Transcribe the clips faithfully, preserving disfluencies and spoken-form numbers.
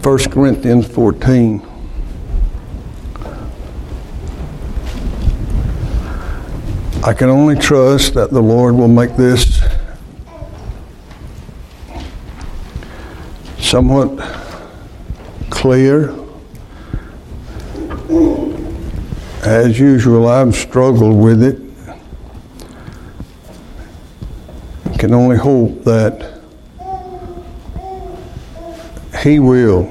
First Corinthians fourteen. I can only trust that the Lord will make this somewhat clear. As usual, I've struggled with it. I can only hope that He will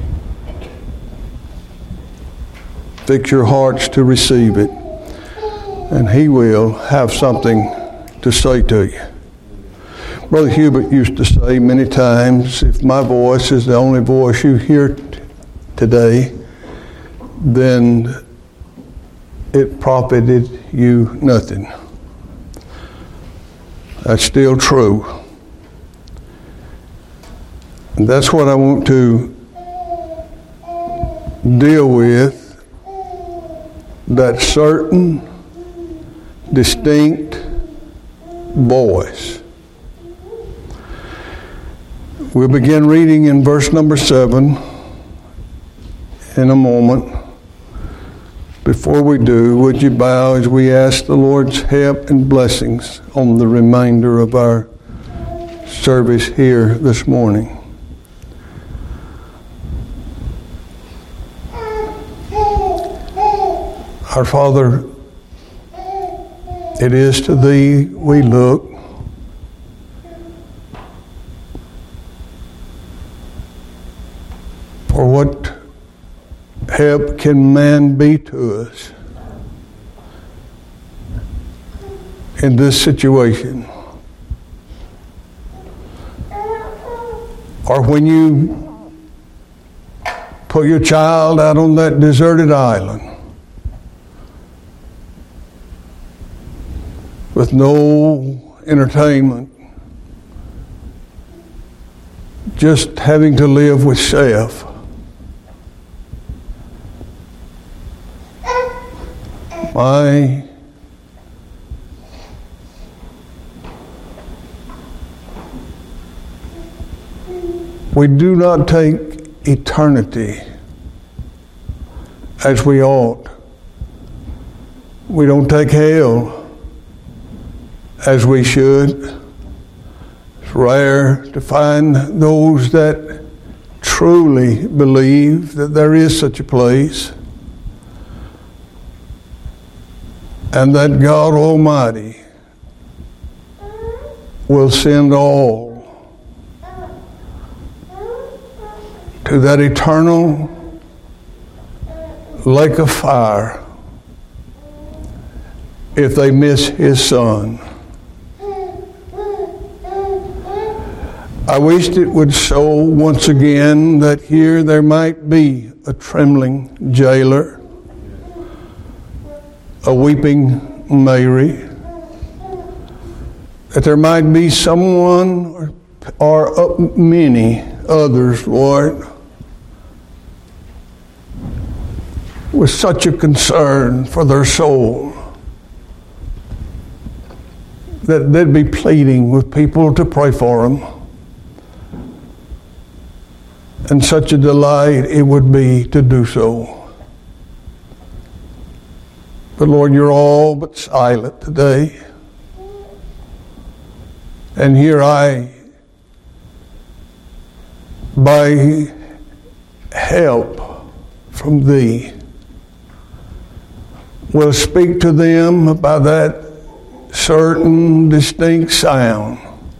fix your hearts to receive it, and He will have something to say to you. Brother Hubert used to say many times, if my voice is the only voice you hear t- today, then it profited you nothing. That's still true. And that's what I want to deal with, that certain distinct voice. We'll begin reading in verse number seven in a moment. Before we do, would you bow as we ask the Lord's help and blessings on the remainder of our service here this morning. Our Father, it is to Thee we look. For what help can man be to us in this situation? Or when you put your child out on that deserted island with no entertainment, just having to live with self. My we do not take eternity as we ought. We don't take hell as we should. It's rare to find those that truly believe that there is such a place, and that God Almighty will send all to that eternal lake of fire if they miss His Son. I wished it would show once again that here there might be a trembling jailer, a weeping Mary, that there might be someone or, or uh, many others, Lord, with such a concern for their soul that they'd be pleading with people to pray for them. And such a delight it would be to do so. But Lord, You're all but silent today. And here I, by help from Thee, will speak to them by that certain distinct sound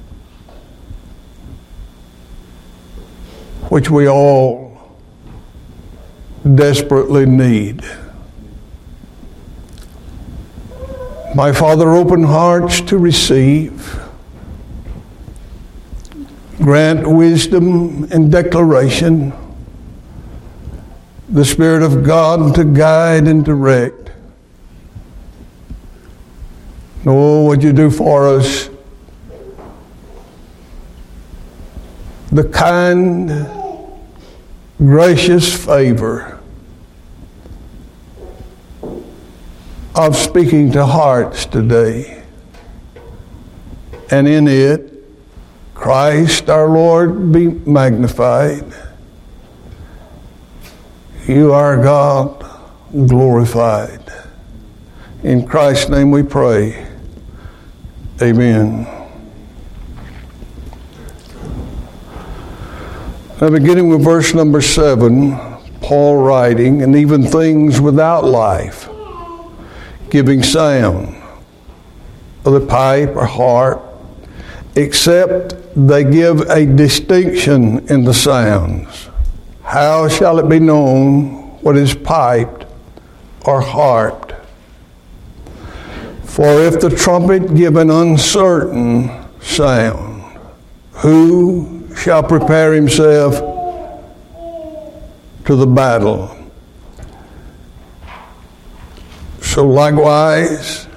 which we all desperately need. My Father, open hearts to receive. Grant wisdom and declaration, the Spirit of God to guide and direct. Oh, would You do for us the kind, gracious favor of speaking to hearts today. And in it, Christ our Lord be magnified. you, our God, glorified. In Christ's name we pray. Amen. Now, beginning with verse number seven, Paul writing, and even things without life, giving sound, of the pipe or harp, except they give a distinction in the sounds. How shall it be known what is piped or harped? For if the trumpet give an uncertain sound, who shall prepare himself to the battle? So likewise,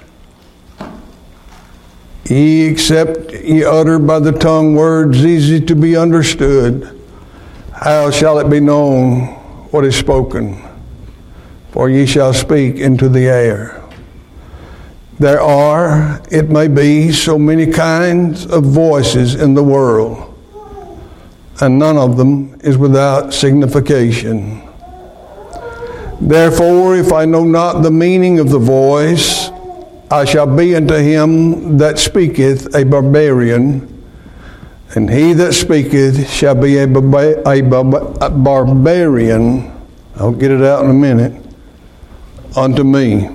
ye except ye utter by the tongue words easy to be understood, how shall it be known what is spoken? For ye shall speak into the air. There are, it may be, so many kinds of voices in the world, and none of them is without signification. Therefore, if I know not the meaning of the voice, I shall be unto him that speaketh a barbarian, and he that speaketh shall be a, barba- a, barba- a barbarian, I'll get it out in a minute, unto me.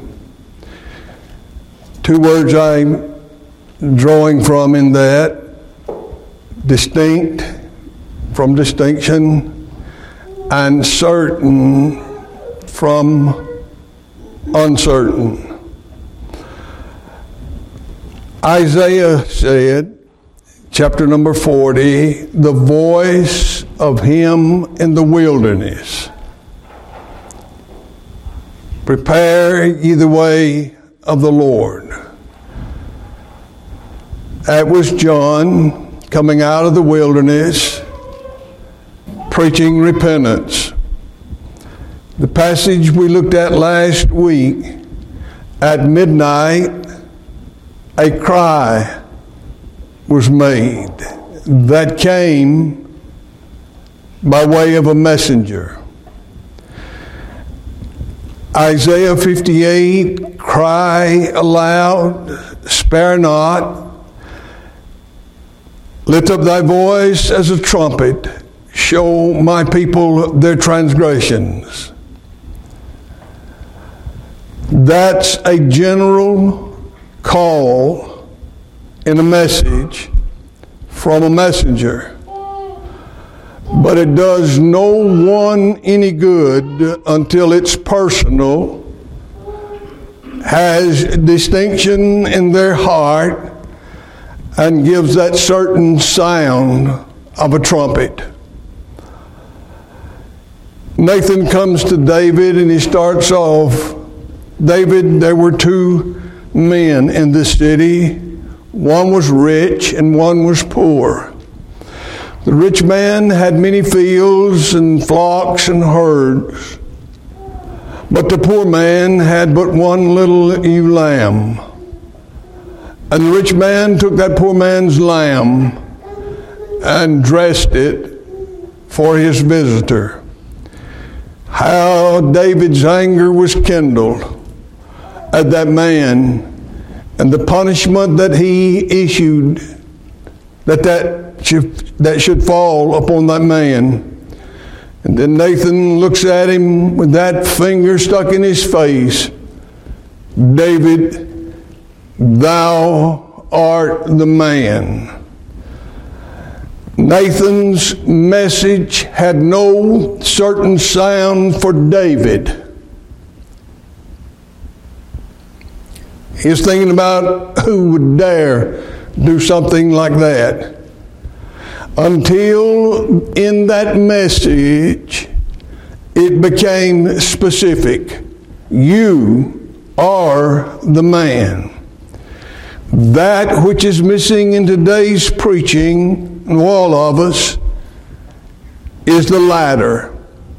Two words I'm drawing from in that: distinct from distinction, and certain from uncertain. Isaiah said, chapter number forty, the voice of him in the wilderness. Prepare ye the way of the Lord. That was John coming out of the wilderness, preaching repentance. The passage we looked at last week, at midnight, a cry was made that came by way of a messenger. Isaiah fifty-eight, cry aloud, spare not, lift up thy voice as a trumpet, show my people their transgressions. That's a general call in a message from a messenger. But it does no one any good until it's personal, has distinction in their heart, and gives that certain sound of a trumpet. Nathan comes to David and he starts off, David, there were two men in this city. One was rich and one was poor. The rich man had many fields and flocks and herds, but the poor man had but one little ewe lamb. And the rich man took that poor man's lamb and dressed it for his visitor. How David's anger was kindled at that man, and the punishment that he issued, that that should, that should fall upon that man. And then Nathan looks at him with that finger stuck in his face. David, thou art the man. Nathan's message had no certain sound for David. He was thinking about who would dare do something like that. Until in that message, it became specific. You are the man. That which is missing in today's preaching, and all of us, is the latter.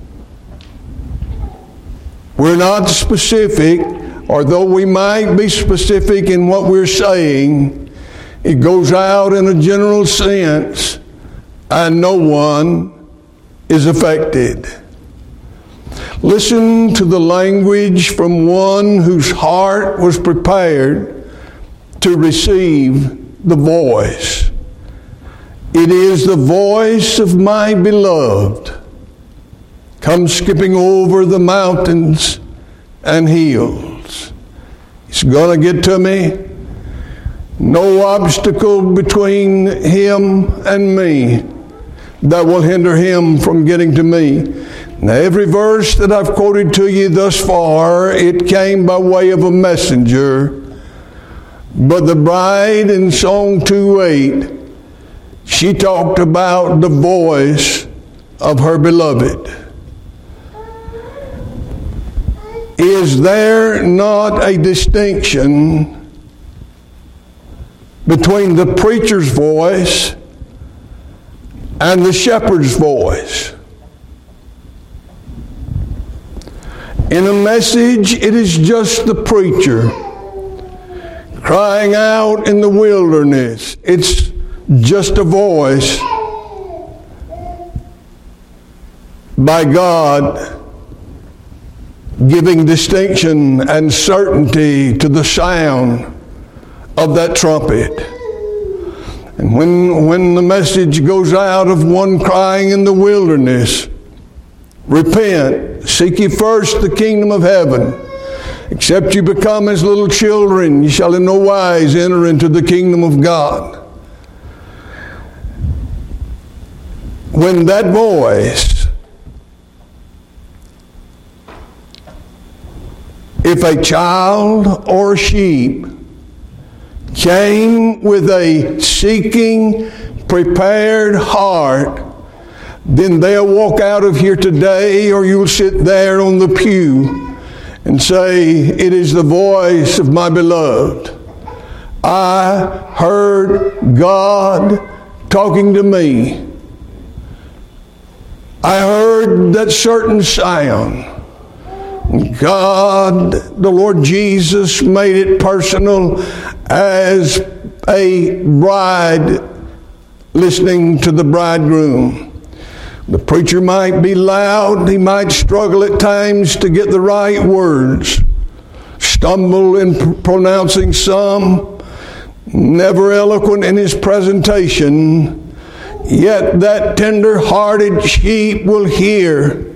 We're not specific, or though we might be specific in what we're saying, it goes out in a general sense, and no one is affected. Listen to the language from one whose heart was prepared to receive the voice. It is the voice of my beloved, come skipping over the mountains and hills. He's going to get to me. No obstacle between him and me that will hinder him from getting to me. Now, every verse that I've quoted to you thus far, it came by way of a messenger. But the bride in Song two eight, she talked about the voice of her beloved. Is there not a distinction between the preacher's voice and the shepherd's voice? In a message, it is just the preacher crying out in the wilderness. It's just a voice by God giving distinction and certainty to the sound of that trumpet. And when, when the message goes out of one crying in the wilderness, repent, seek ye first the kingdom of heaven. Except you become as little children, you shall in no wise enter into the kingdom of God. When that voice, if a child or sheep came with a seeking, prepared heart, then they'll walk out of here today, or you'll sit there on the pew and say, it is the voice of my beloved. I heard God talking to me. I heard that certain sound. God, the Lord Jesus, made it personal as a bride listening to the bridegroom. The preacher might be loud. He might struggle at times to get the right words. Stumble in pronouncing some. Never eloquent in his presentation. Yet that tender-hearted sheep will hear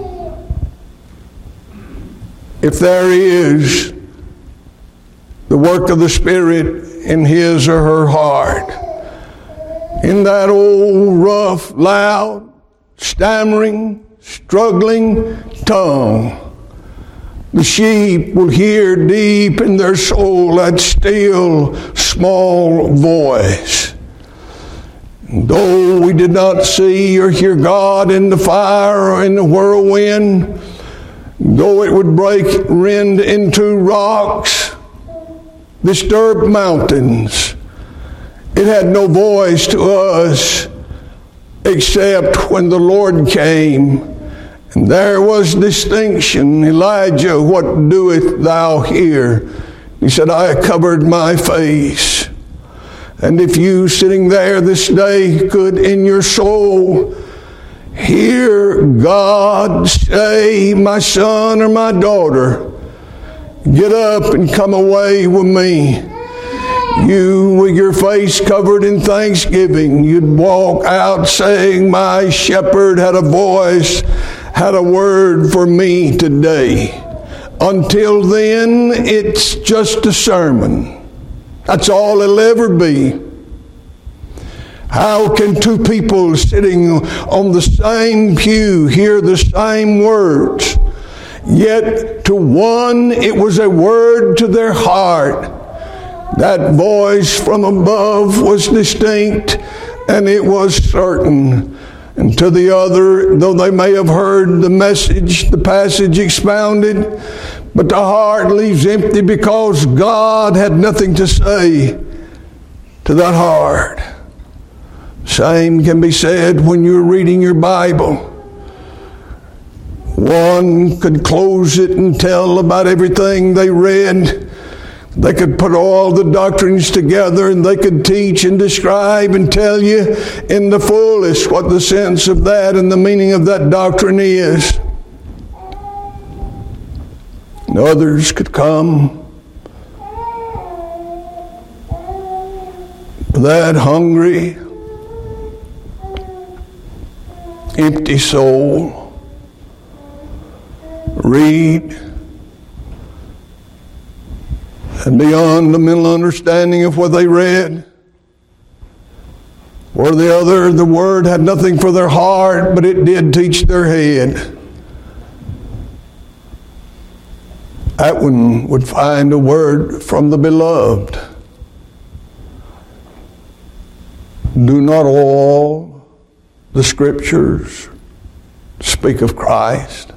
if there is the work of the Spirit in his or her heart. In that old, rough, loud, stammering, struggling tongue, the sheep will hear deep in their soul that still, small voice. And though we did not see or hear God in the fire or in the whirlwind, though it would break, rend into rocks, disturb mountains, it had no voice to us except when the Lord came. And there was distinction. Elijah, what doest thou here? He said, I covered my face. And if you sitting there this day could in your soul hear God say, my son or my daughter, get up and come away with me. You, with your face covered in thanksgiving, you'd walk out saying, my shepherd had a voice, had a word for me today. Until then, it's just a sermon. That's all it'll ever be. How can two people sitting on the same pew hear the same words? Yet to one, it was a word to their heart. That voice from above was distinct, and it was certain. And to the other, though they may have heard the message, the passage expounded, but the heart leaves empty because God had nothing to say to that heart. Same can be said when you're reading your Bible. One could close it and tell about everything they read. They could put all the doctrines together and they could teach and describe and tell you in the fullest what the sense of that and the meaning of that doctrine is. others could come. That hungry, empty soul read, and beyond the mental understanding of what they read, or the other, the Word had nothing for their heart, but it did teach their head. That one would find a word from the Beloved. Do not all the Scriptures speak of Christ?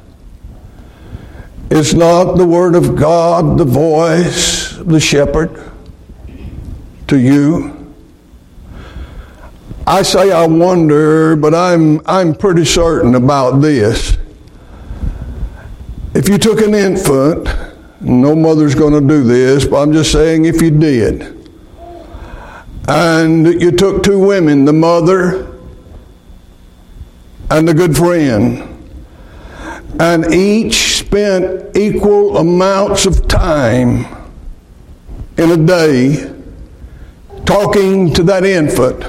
Is not the Word of God the voice of the shepherd to you? I say I wonder, but I'm I'm pretty certain about this. If you took an infant, no mother's going to do this, but I'm just saying if you did, and you took two women, the mother and the good friend, and each spent equal amounts of time in a day talking to that infant,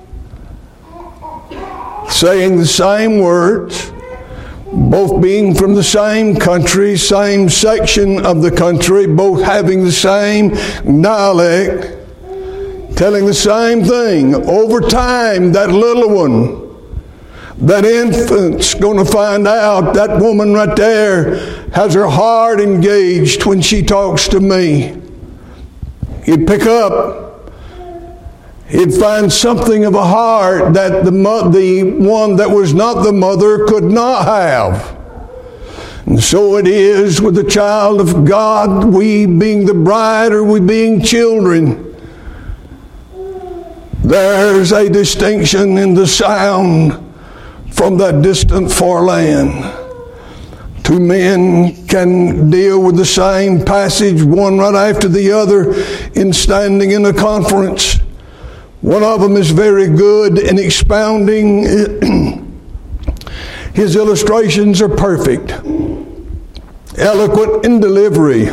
saying the same words, both being from the same country, same section of the country, both having the same dialect, telling the same thing. Over time, that little one, that infant's going to find out that woman right there has her heart engaged when she talks to me. You'd pick up, he'd find something of a heart that the, mo- the one that was not the mother could not have. And so it is with the child of God, we being the bride or we being children. There's a distinction in the sound from that distant far land. Two men can deal with the same passage, one right after the other, in standing in a conference. One of them is very good in expounding. His illustrations are perfect, eloquent in delivery.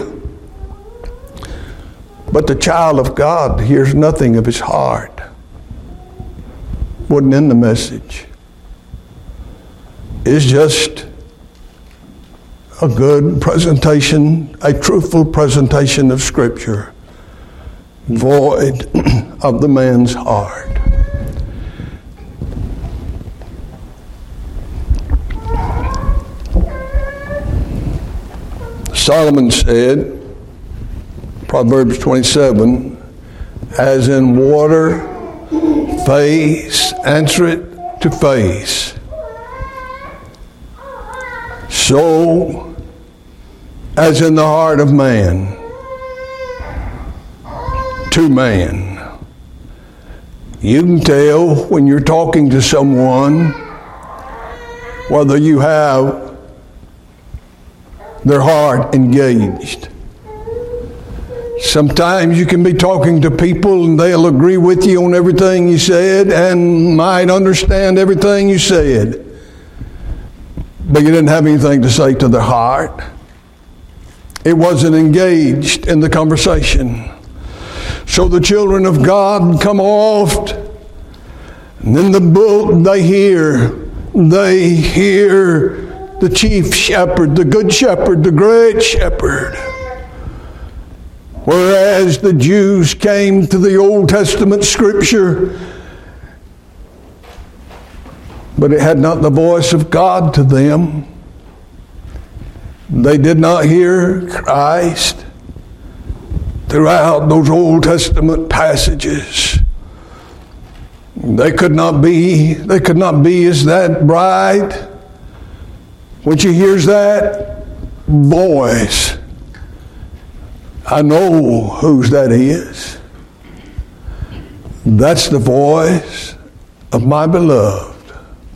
But the child of God hears nothing of his heart. Wasn't in the message. It's just a good presentation, a truthful presentation of Scripture, void of the man's heart. Solomon said, Proverbs twenty-seven, as in water, face answereth to face, so as in the heart of man to man. You can tell when you're talking to someone whether you have their heart engaged. Sometimes you can be talking to people and they'll agree with you on everything you said and might understand everything you said, but you didn't have anything to say to their heart. It wasn't engaged in the conversation. So the children of God come oft, and then the book they hear, they hear the chief shepherd, the good shepherd, the great shepherd. Whereas the Jews came to the Old Testament Scripture, but it had not the voice of God to them. They did not hear Christ throughout those Old Testament passages. They could not be, they could not be as that bride. When she hears that voice, I know whose that is. That's the voice of my beloved.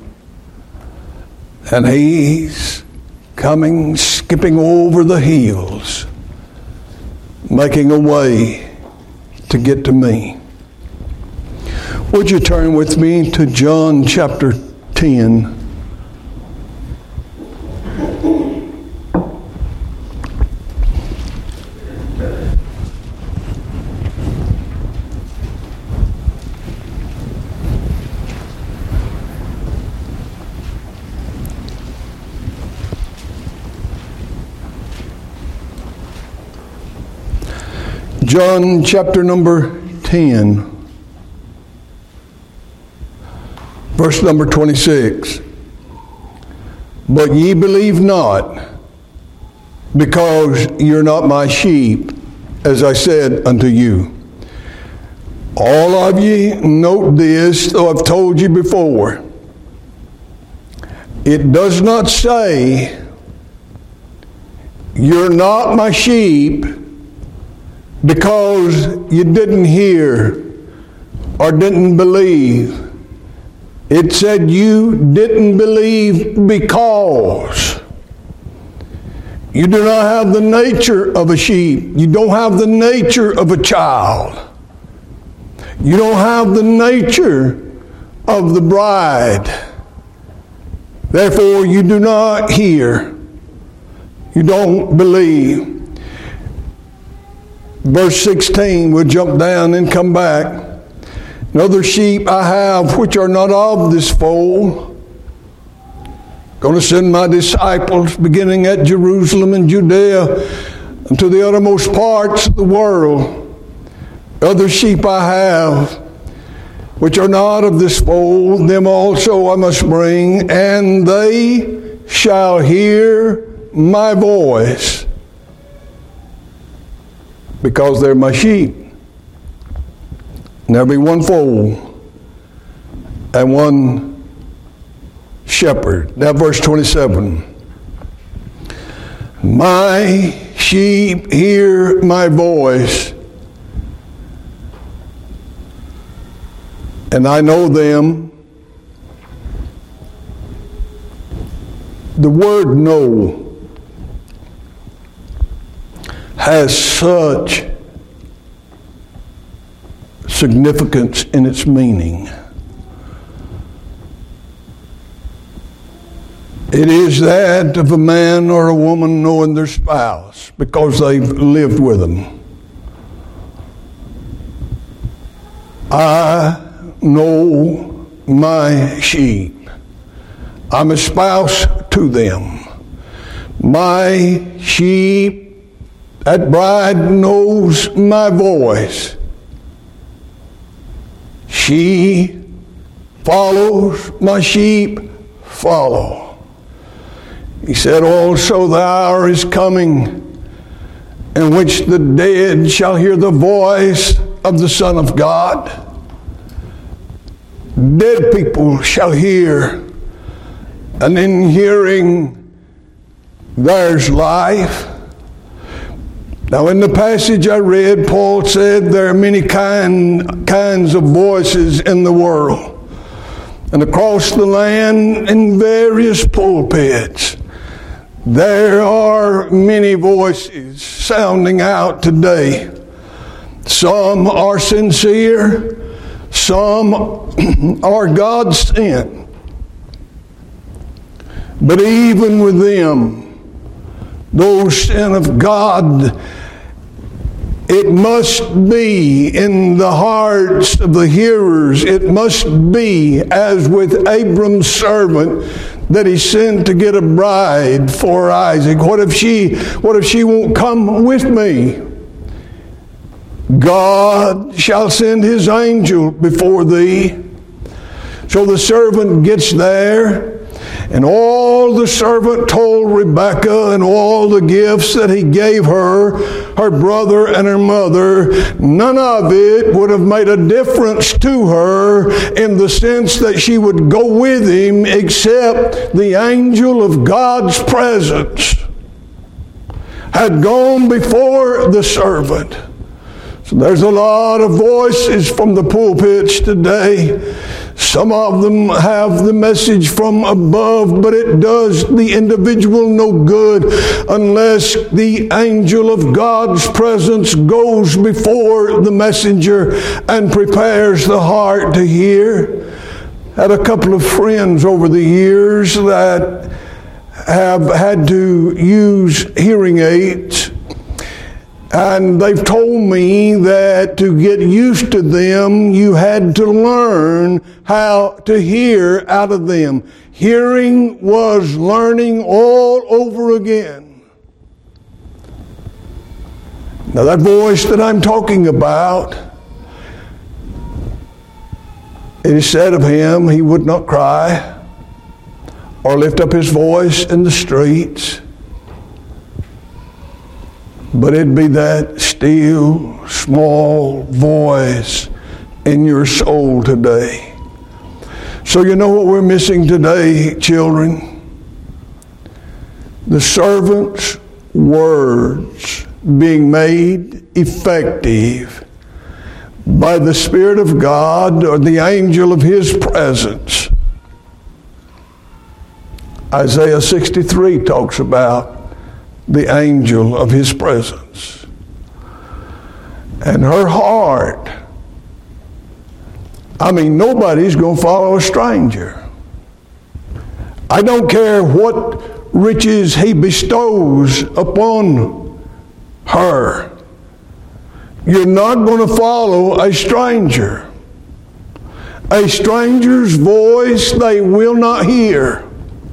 And he's coming, skipping over the hills, making a way to get to me. Would you turn with me to John chapter ten? John chapter number ten, verse number twenty-six. But ye believe not, because you're not my sheep, as I said unto you. All of ye note this, though I've told you before. It does not say, you're not my sheep, because you didn't hear or didn't believe. It said you didn't believe because you do not have the nature of a sheep. You don't have the nature of a child. You don't have the nature of the bride. Therefore, you do not hear. You don't believe. Verse sixteen, we'll jump down and come back. And other sheep I have which are not of this fold. Going to send my disciples beginning at Jerusalem and Judea and to the uttermost parts of the world. Other sheep I have which are not of this fold, them also I must bring, and they shall hear my voice, because they're my sheep. And there'll be one fold and one shepherd. Now verse twenty-seven. My sheep hear my voice, and I know them. The word know has such significance in its meaning. It is that of a man or a woman knowing their spouse because they've lived with them. I know my sheep. I'm a spouse to them. My sheep, that bride knows my voice. She follows, my sheep follow. He said, also the hour is coming in which the dead shall hear the voice of the Son of God. Dead people shall hear, and in hearing there's life. Now in the passage I read, Paul said there are many kind, kinds of voices in the world. And across the land in various pulpits, there are many voices sounding out today. Some are sincere, some are God sent. But even with them, those sent of God, it must be in the hearts of the hearers. It must be as with Abram's servant that he sent to get a bride for Isaac. What if she, what if she won't come with me? God shall send his angel before thee. So the servant gets there, and all the servant told Rebekah and all the gifts that he gave her, her brother and her mother, none of it would have made a difference to her in the sense that she would go with him, except the angel of God's presence had gone before the servant. So there's a lot of voices from the pulpits today. Some of them have the message from above, but it does the individual no good unless the angel of God's presence goes before the messenger and prepares the heart to hear. Had a couple of friends over the years that have had to use hearing aids. And they've told me that to get used to them, you had to learn how to hear out of them. Hearing was learning all over again. Now that voice that I'm talking about, it is said of him, he would not cry or lift up his voice in the streets, but it'd be that still, small voice in your soul today. So you know what we're missing today, children? The servant's words being made effective by the Spirit of God or the angel of His presence. Isaiah sixty-three talks about the angel of His presence. And her heart, I mean, nobody's going to follow a stranger. I don't care what riches he bestows upon her. You're not going to follow a stranger. A stranger's voice they will not hear.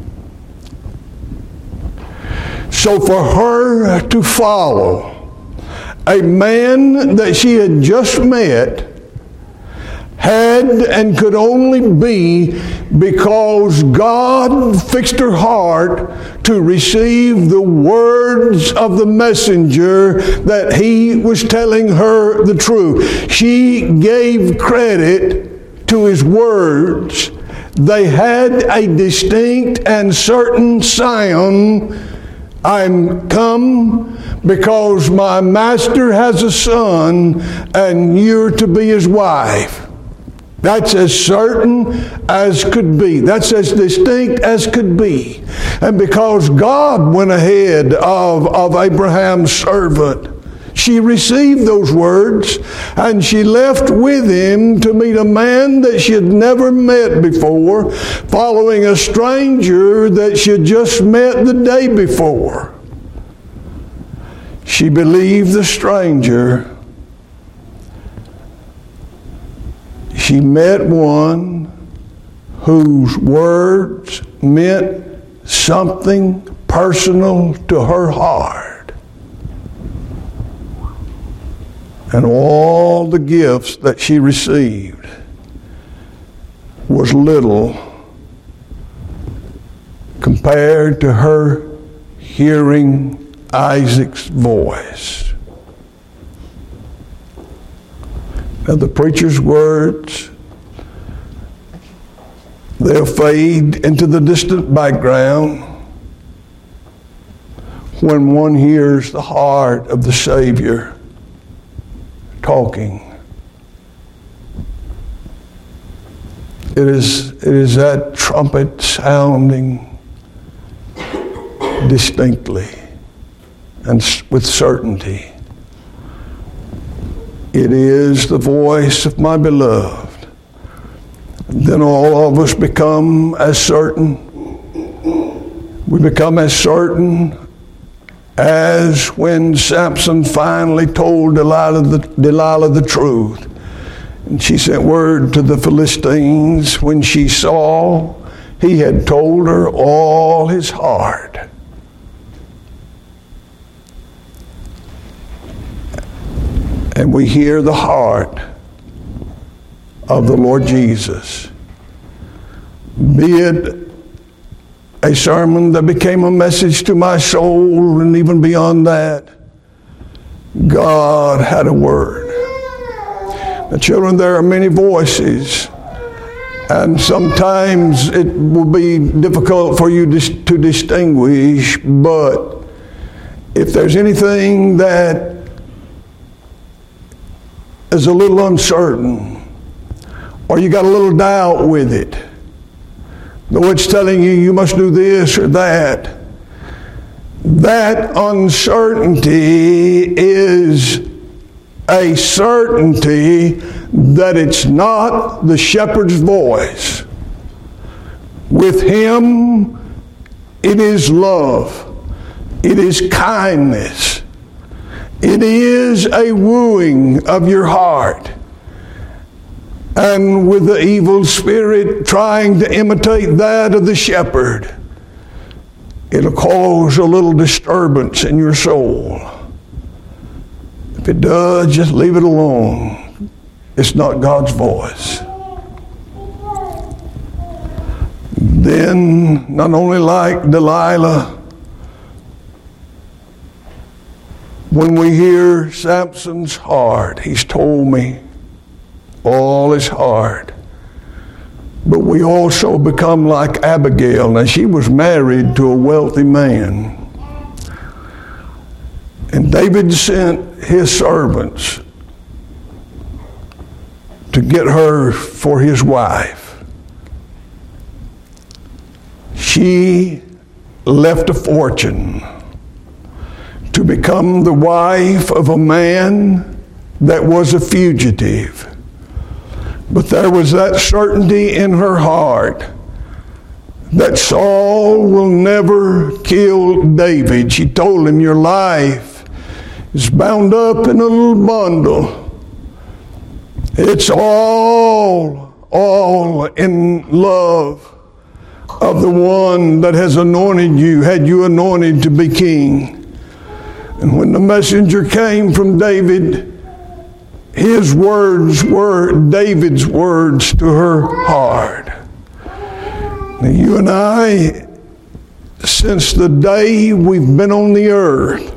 So for her to follow a man that she had just met had and could only be because God fixed her heart to receive the words of the messenger that he was telling her the truth. She gave credit to his words. They had a distinct and certain sound. I'm come because my master has a son and you're to be his wife. That's as certain as could be. That's as distinct as could be. And because God went ahead of, of Abraham's servant, she received those words and she left with him to meet a man that she had never met before, following a stranger that she had just met the day before. She believed the stranger. She met one whose words meant something personal to her heart. And all the gifts that she received was little compared to her hearing Isaac's voice. Now the preacher's words, they'll fade into the distant background when one hears the heart of the Savior talking. It is, it is that trumpet sounding distinctly and with certainty. It is the voice of my beloved. Then all of us become as certain. We become as certain as when Samson finally told Delilah the, Delilah the truth. And she sent word to the Philistines when she saw he had told her all his heart. And we hear the heart of the Lord Jesus. Be it a sermon that became a message to my soul, and even beyond that, God had a word. Now, children, there are many voices, and sometimes it will be difficult for you to distinguish, but if there's anything that is a little uncertain, or you got a little doubt with it, though it's telling you you must do this or that, that uncertainty is a certainty that it's not the shepherd's voice. With him, it is love. It is kindness. It is a wooing of your heart. And with the evil spirit trying to imitate that of the shepherd, it'll cause a little disturbance in your soul. If it does, just leave it alone. It's not God's voice. Then, not only like Delilah, when we hear Samson's heart, he's told me all is hard. But we also become like Abigail. Now, she was married to a wealthy man. And David sent his servants to get her for his wife. She left a fortune to become the wife of a man that was a fugitive. But there was that certainty in her heart that Saul will never kill David. She told him, your life is bound up in a little bundle. It's all, all in love of the one that has anointed you, had you anointed to be king. And when the messenger came from David, his words were David's words to her heart. Now, you and I, since the day we've been on the earth,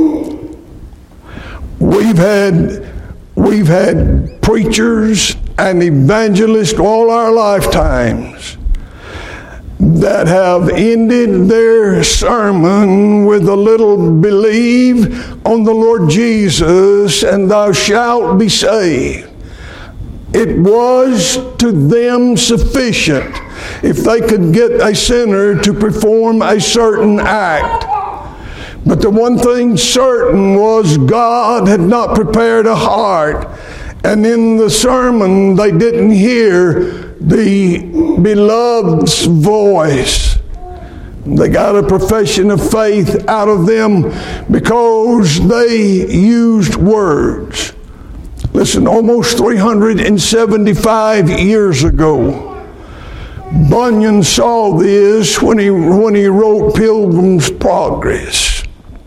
we've had we've had preachers and evangelists all our lifetimes that have ended their sermon with a little believe on the Lord Jesus and thou shalt be saved. It was to them sufficient if they could get a sinner to perform a certain act. But the one thing certain was God had not prepared a heart. And in the sermon they didn't hear the beloved's voice. They got a profession of faith out of them because they used words. Listen, almost three hundred seventy-five years ago, Bunyan saw this when he, when he wrote Pilgrim's Progress.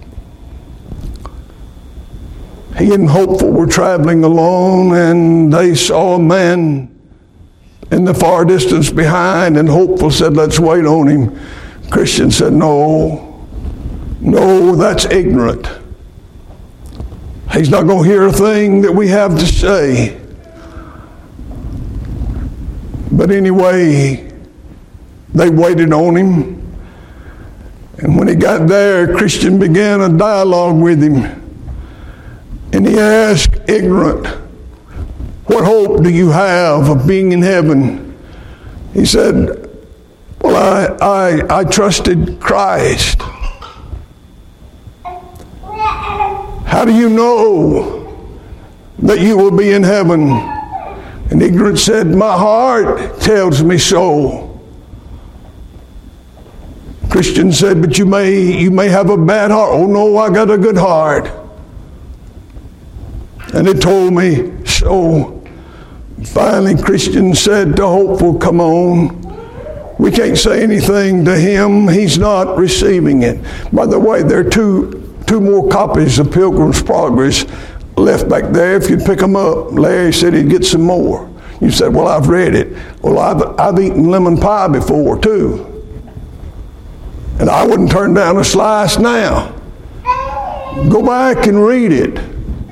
He and Hopeful were traveling along, and they saw a man in the far distance behind, and Hopeful said, let's wait on him. Christian said, no, no, that's ignorant. He's not going to hear a thing that we have to say. But anyway, they waited on him. And when he got there, Christian began a dialogue with him. And he asked, ignorant, what hope do you have of being in heaven? He said, well, I, I, I trusted Christ. How do you know that you will be in heaven? And ignorant said, my heart tells me so. Christian said, but you may, you may have a bad heart. Oh no, I got a good heart. And it told me so. Finally, Christian said to Hopeful, come on. We can't say anything to him. He's not receiving it. By the way, there are two, two more copies of Pilgrim's Progress left back there. If you'd pick them up, Larry said he'd get some more. You said, well, I've read it. Well, I've, I've eaten lemon pie before, too. And I wouldn't turn down a slice now. Go back and read it.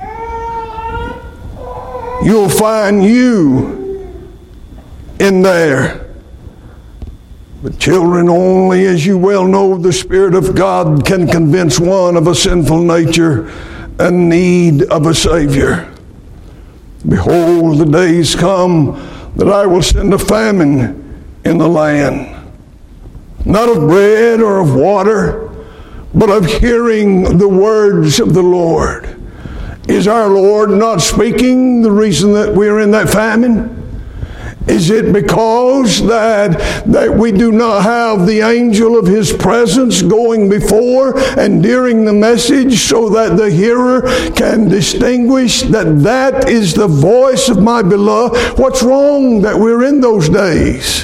You'll find you in there. But children, only as you well know, the Spirit of God can convince one of a sinful nature and need of a Savior. Behold, the days come that I will send a famine in the land, not of bread or of water, but of hearing the words of the Lord. Is our Lord not speaking the reason that we are in that famine? Is it because that, that we do not have the angel of His presence going before and during the message so that the hearer can distinguish that that is the voice of my beloved? What's wrong that we're in those days?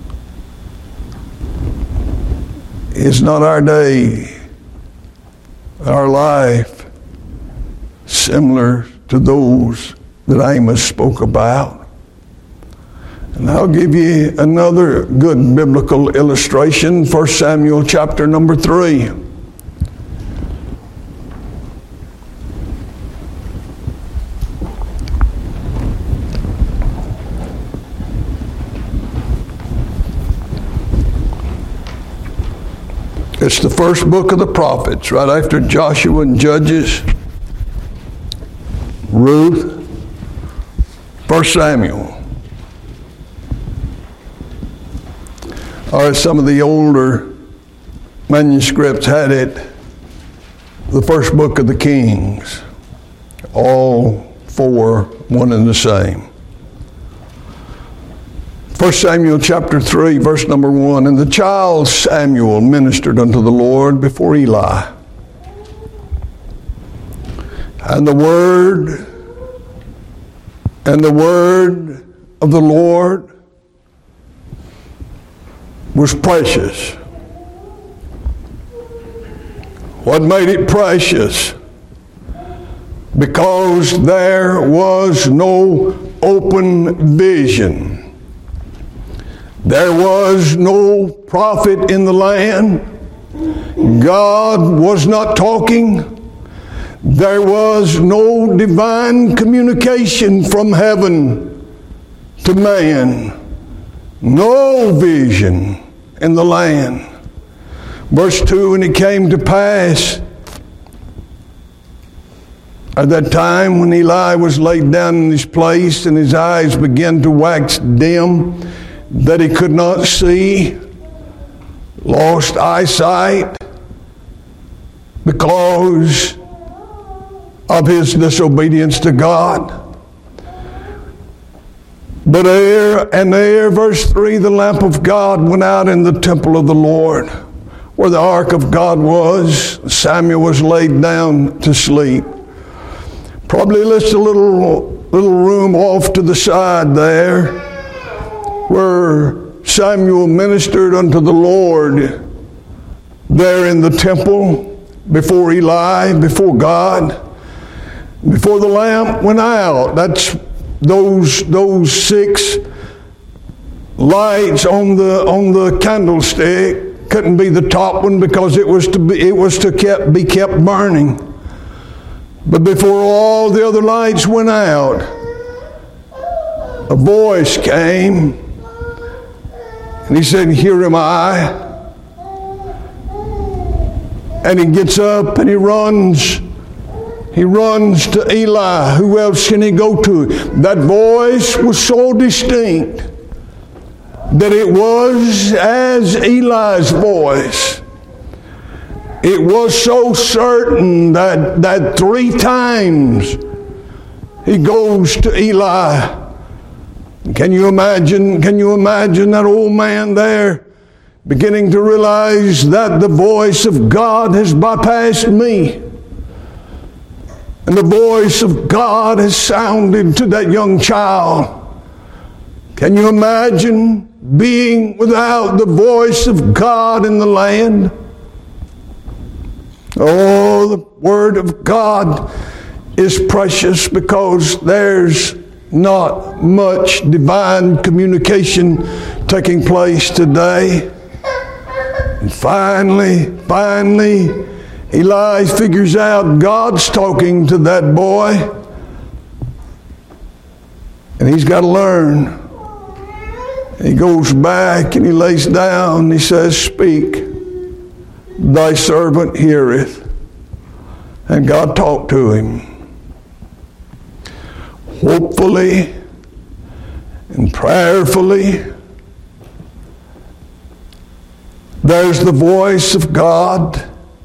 It's not our day our life similar to those that Amos spoke about. And I'll give you another good biblical illustration, First Samuel chapter number three. It's the first book of the prophets, right after Joshua and Judges, Ruth, First Samuel. Or some of the older manuscripts had it, the first book of the Kings. All four, one and the same. First Samuel chapter three, verse number one. And the child Samuel ministered unto the Lord before Eli. And the word, and the word of the Lord was precious. What made it precious? Because there was no open vision. There was no prophet in the land. God was not talking. There was no divine communication from heaven to man. No vision in the land. Verse two, and it came to pass at that time when Eli was laid down in his place and his eyes began to wax dim, that he could not see, lost eyesight because of his disobedience to God. But ere and ere, verse three, the lamp of God went out in the temple of the Lord, where the ark of God was. Samuel was laid down to sleep. Probably just a little, little room off to the side there, where Samuel ministered unto the Lord there in the temple before Eli, before God, before the lamp went out. That's those those six lights on the on the candlestick. Couldn't be the top one because it was to be it was to kept, be kept burning. But before all the other lights went out, a voice came, and he said, "Here am I." And he gets up and he runs. He runs to Eli. Who else can he go to? That voice was so distinct that it was as Eli's voice. It was so certain that, that three times he goes to Eli. Can you imagine, can you imagine that old man there beginning to realize that the voice of God has bypassed me? And the voice of God has sounded to that young child. Can you imagine being without the voice of God in the land? Oh, the Word of God is precious because there's not much divine communication taking place today. And finally, finally, Eli figures out God's talking to that boy. And he's got to learn. He goes back and he lays down and he says, "Speak, thy servant heareth." And God talked to him. Hopefully and prayerfully, there's the voice of God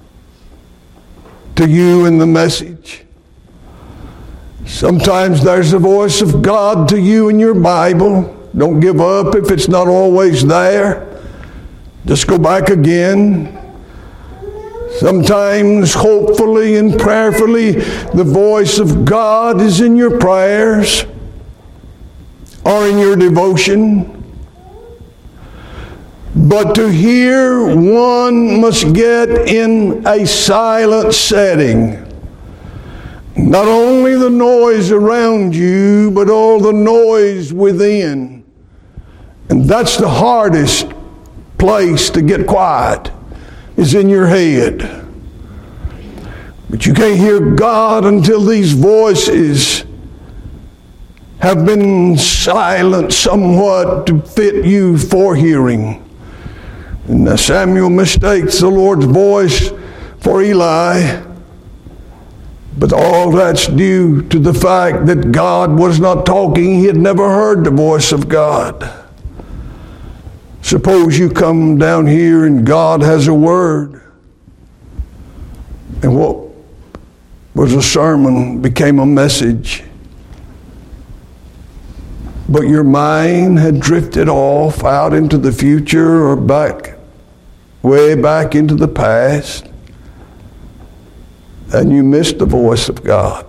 to you in the message. Sometimes there's the voice of God to you in your Bible. Don't give up if it's not always there. Just go back again. Sometimes, hopefully and prayerfully, the voice of God is in your prayers or in your devotion. But to hear, one must get in a silent setting. Not only the noise around you, but all the noise within. And that's the hardest place to get quiet, is in your head. But you can't hear God until these voices have been silent somewhat to fit you for hearing. And Samuel mistakes the Lord's voice for Eli. But all that's due to the fact that God was not talking. He had never heard the voice of God. Suppose you come down here and God has a word. And what was a sermon became a message. But your mind had drifted off out into the future or back, way back into the past. And you missed the voice of God.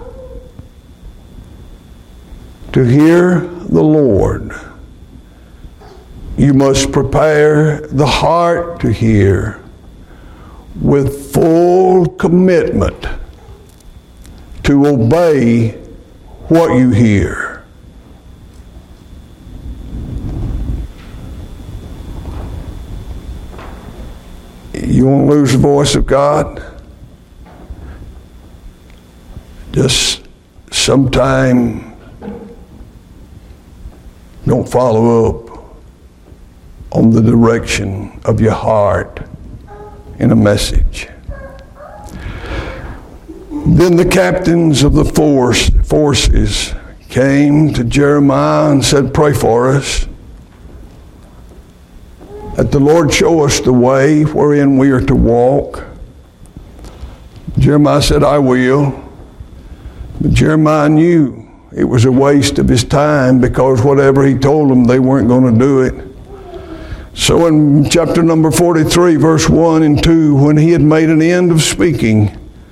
To hear the Lord, you must prepare the heart to hear with full commitment to obey what you hear. You want to lose the voice of God? Just sometime don't follow up on the direction of your heart in a message. Then the captains of the force, forces came to Jeremiah and said, "Pray for us, that the Lord show us the way wherein we are to walk." Jeremiah said, "I will." But Jeremiah knew it was a waste of his time, because whatever he told them, they weren't going to do it. So in chapter number forty-three, verse one and two, when he had made an end of speaking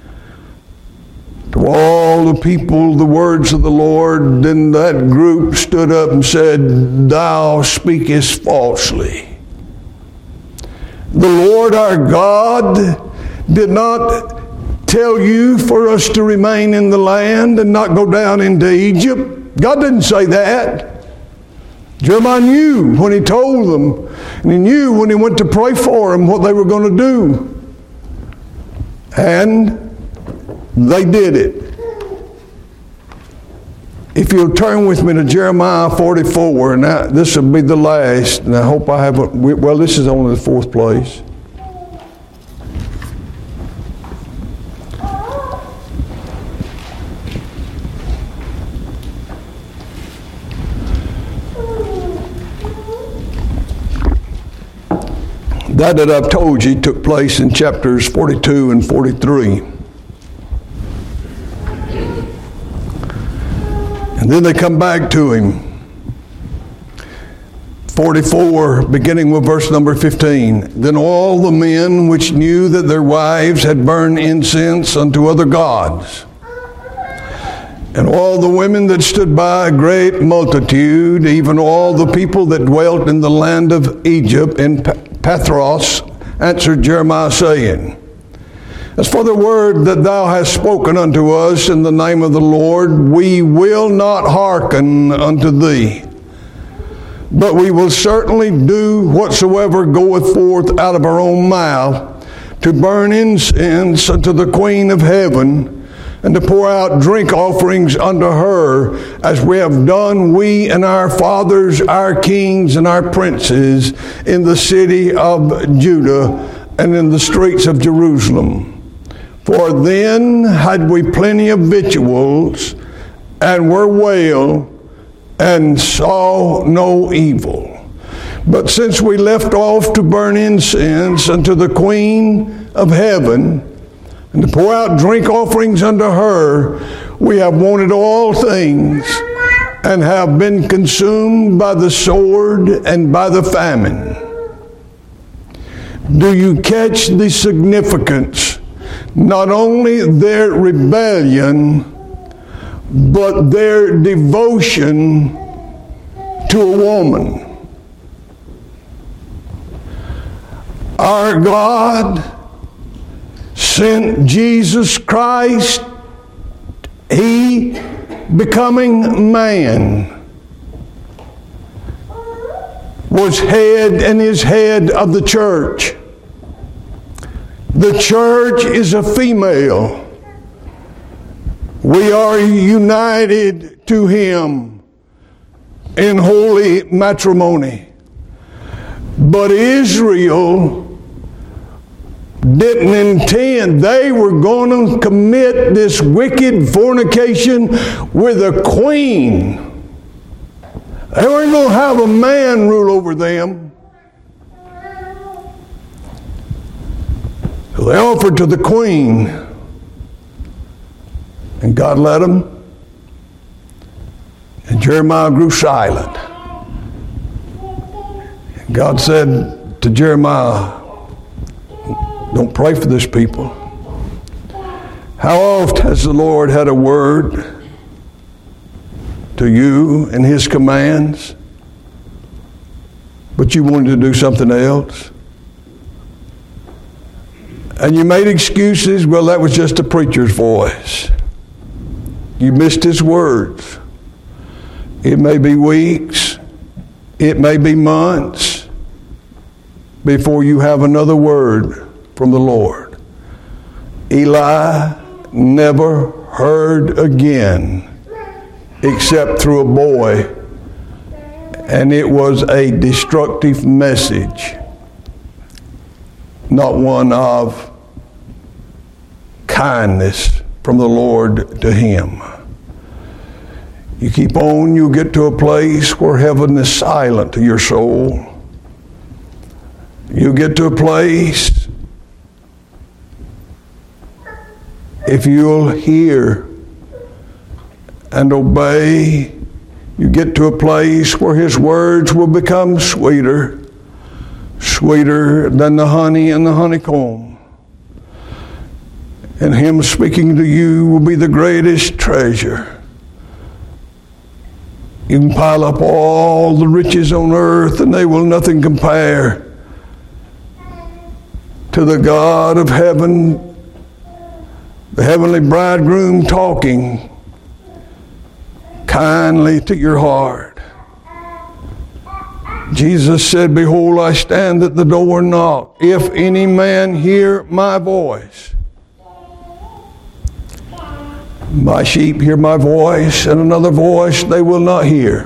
to all the people the words of the Lord, then that group stood up and said, "Thou speakest falsely. The Lord our God did not tell you for us to remain in the land and not go down into Egypt." God didn't say that. Jeremiah knew when he told them, and he knew when he went to pray for them what they were going to do. And they did it. If you'll turn with me to Jeremiah forty-four, and I, this will be the last, and I hope I haven't, well, this is only the fourth place. That that I've told you took place in chapters forty-two and forty-three. And then they come back to him. forty-four, beginning with verse number fifteen. Then all the men which knew that their wives had burned incense unto other gods, and all the women that stood by, a great multitude, even all the people that dwelt in the land of Egypt in Pathros, answered Jeremiah, saying, As for the word that thou hast spoken unto us in the name of the Lord, we will not hearken unto thee, but we will certainly do whatsoever goeth forth out of our own mouth, to burn incense unto the Queen of heaven, and to pour out drink offerings unto her, as we have done we and our fathers, our kings, and our princes in the city of Judah and in the streets of Jerusalem. For then had we plenty of victuals, and were well, and saw no evil. But since we left off to burn incense unto the Queen of heaven, and to pour out drink offerings unto her, we have wanted all things, and have been consumed by the sword and by the famine. Do you catch the significance? Not only their rebellion, but their devotion to a woman. our God sent Jesus Christ, He becoming man, was head and is head of the church. The church is a female. We are united to Him in holy matrimony. But Israel didn't intend. They were going to commit this wicked fornication with a queen. They weren't going to have a man rule over them. So they offered to the queen. And God let them. And Jeremiah grew silent. And God said to Jeremiah, don't pray for this people. How oft has the Lord had a word to you and His commands, but you wanted to do something else? And you made excuses. Well, that was just a preacher's voice. You missed His words. It may be weeks, it may be months before you have another word from the Lord. Eli never heard again except through a boy, and it was a destructive message, not one of kindness from the Lord to him. You keep on, you'll get to a place where heaven is silent to your soul. You'll get to a place, if you'll hear and obey, you get to a place where His words will become sweeter, sweeter than the honey and the honeycomb. And Him speaking to you will be the greatest treasure. You can pile up all the riches on earth and they will nothing compare to the God of heaven, the heavenly bridegroom talking kindly to your heart. Jesus said, behold, I stand at the door and knock. If any man hear my voice, my sheep hear my voice, and another voice they will not hear.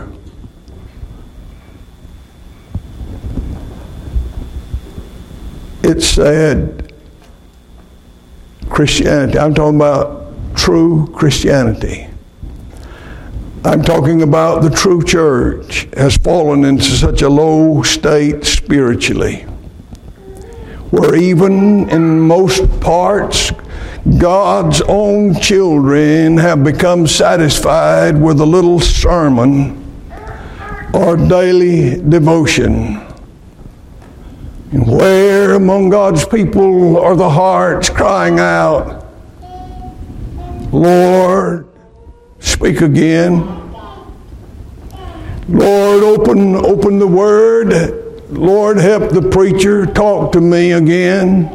It said Christianity. I'm talking about true Christianity. I'm talking about the true church has fallen into such a low state spiritually, where even in most parts, God's own children have become satisfied with a little sermon or daily devotion. And where among God's people are the hearts crying out, Lord, speak again. Lord, open, open the word. Lord, help the preacher talk to me again.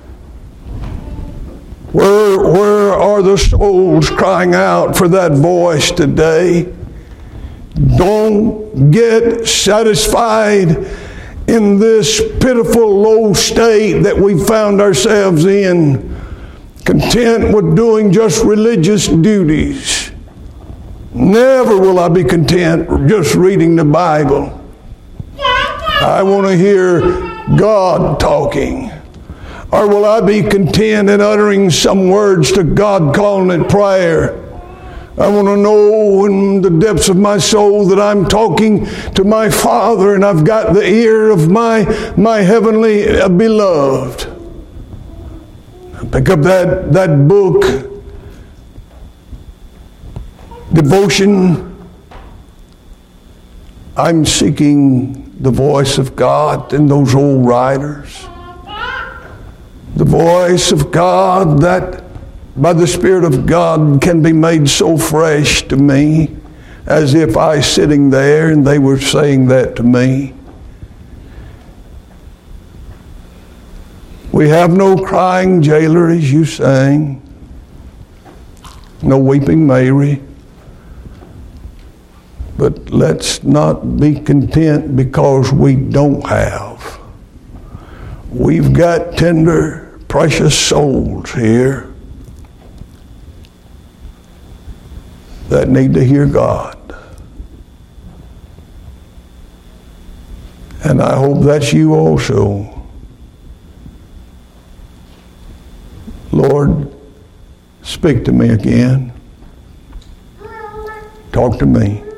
Where, where are the souls crying out for that voice today? Don't get satisfied in this pitiful low state that we found ourselves in, content with doing just religious duties. Never will I be content just reading the Bible. I want to hear God talking. Or will I be content in uttering some words to God, calling it prayer? I want to know in the depths of my soul that I'm talking to my Father and I've got the ear of my, my heavenly beloved. Pick up that, that book, Devotion. I'm seeking the voice of God in those old writers. The voice of God that by the Spirit of God can be made so fresh to me as if I sitting there and they were saying that to me. We have no crying jailer, as you sang, no weeping Mary. But let's not be content because we don't have. We've got tender, precious souls here that need to hear God. And I hope that's you also. Lord, speak to me again. Talk to me.